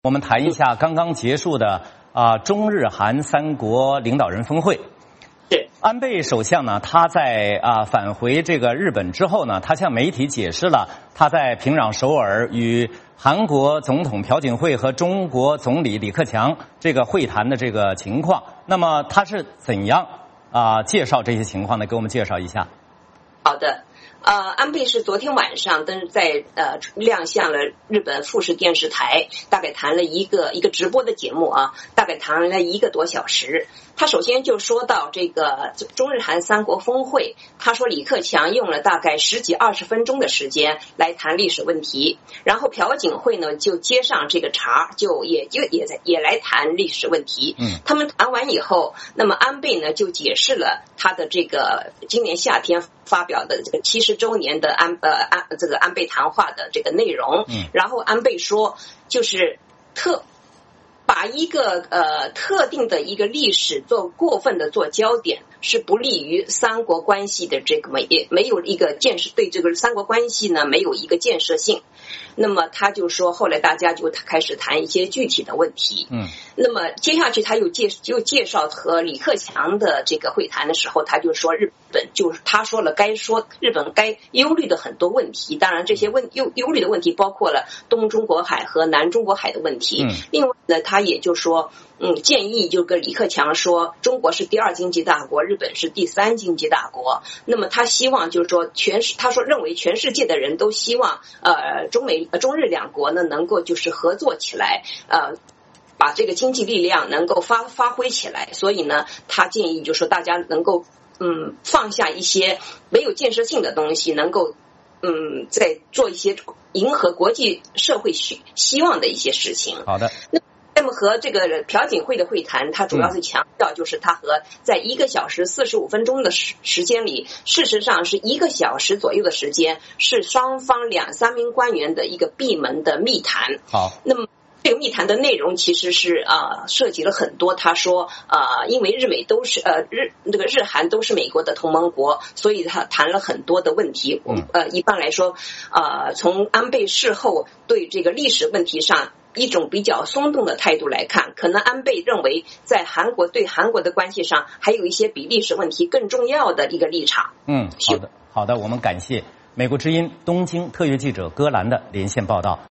我们谈一下刚刚结束的中日韩三国领导人峰会。安倍首相呢，他在返回这个日本之后呢，他向媒体解释了他在平壤首尔与韩国总统朴槿惠和中国总理李克强这个会谈的这个情况。那么他是怎样介绍这些情况呢？给我们介绍一下。 好的。安倍是昨天晚上亮相了日本富士电视台，大概谈了一个直播的节目大概谈了1个多小时。他首先就说到这个中日韩三国峰会，他说李克强用了大概10几20分钟的时间来谈历史问题，然后朴槿惠呢就接上这个茬，也来谈历史问题。他们谈完以后，那么安倍呢就解释了他的这个今年夏天发表的这个70周年的安倍谈话的这个内容。然后安倍说，就是把一个特定的一个历史过分的做焦点，是不利于三国关系的这个没有一个建设，对这个三国关系呢没有一个建设性。那么他就说，后来大家就开始谈一些具体的问题。那么接下去他又介绍和李克强的这个会谈的时候，他就说他说了日本该忧虑的很多问题，当然这些忧虑的问题包括了东中国海和南中国海的问题。另外呢，他也就说建议就跟李克强说，中国是第2经济大国，日本是第3经济大国。那么他希望就是说他说认为全世界的人都希望中日两国呢能够就是合作起来，把这个经济力量能够发挥起来。所以呢，他建议就是说大家能够放下一些没有建设性的东西，能够再做一些迎合国际社会希望的一些事情。 好的。 那么和这个朴槿惠的会谈，他主要是强调就是他和在1个小时45分钟的时间里，事实上是1个小时左右的时间，是双方2、3名官员的一个闭门的密谈。 好， 那么这个密谈的内容其实是涉及了很多。他说因为日美都是日韩都是美国的同盟国，所以他谈了很多的问题。一般来说从安倍事后对这个历史问题上一种比较松动的态度来看，可能安倍认为在韩国的关系上还有一些比历史问题更重要的一个立场。 好的，我们感谢美国之音东京特约记者戈兰的连线报道。